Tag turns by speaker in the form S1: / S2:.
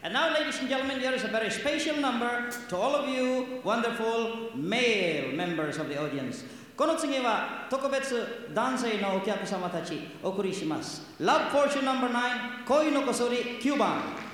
S1: And now, ladies and gentlemen, there is a very special number to all of you wonderful male members of the audience. この次は特別男性のお客様たちお送りします。Love Fortune No.9 恋のこそり9番。